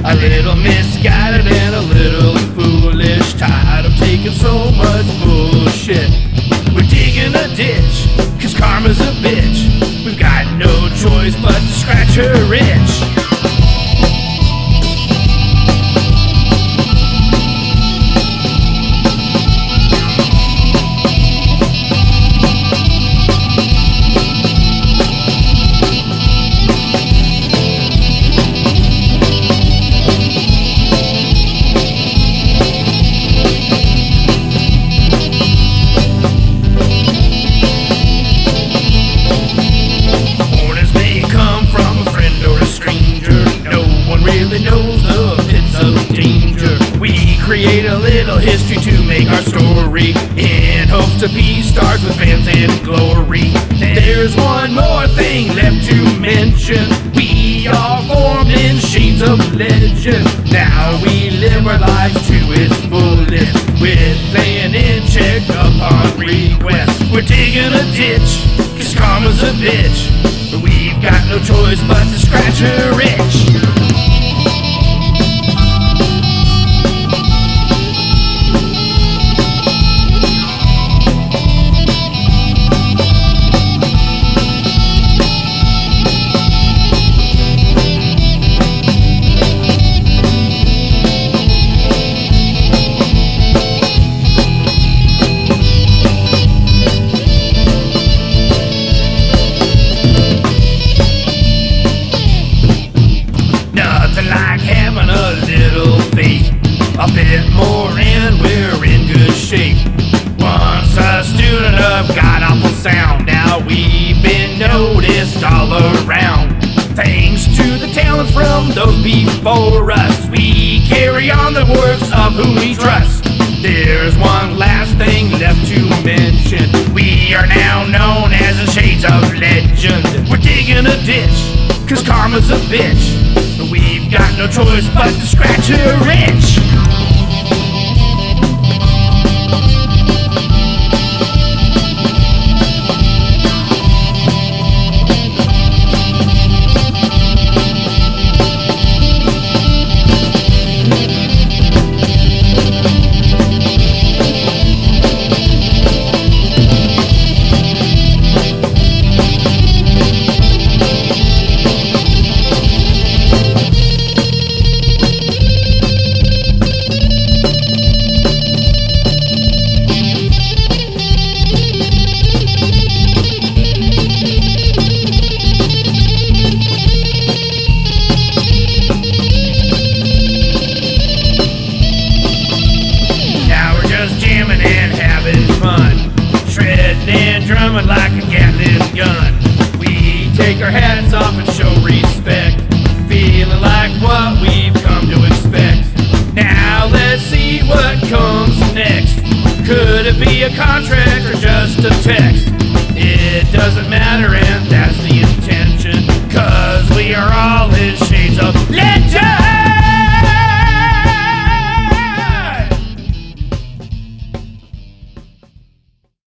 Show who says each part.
Speaker 1: A little misguided and a little foolish, tired of taking so much bullshit. We're digging a ditch, cause karma's a bitch. We've got no choice but to scratch her itch. Create a little history to make our story, in hopes to be stars with fans and glory. There's one more thing left to mention. We are formed in shades of legend. Now we live our lives to its fullest, with playing in check upon request. We're digging a ditch, cause karma's a bitch. But we've got no choice but to scratch her itch. A bit more and we're in good shape. Once a student of god-awful sound, now we've been noticed all around. Thanks to the talents from those before us, we carry on the works of whom we trust. There's one last thing left to mention. We are now known as the Shades of Legend. We're digging a ditch, cause karma's a bitch. But we've got no choice but to scratch her itch.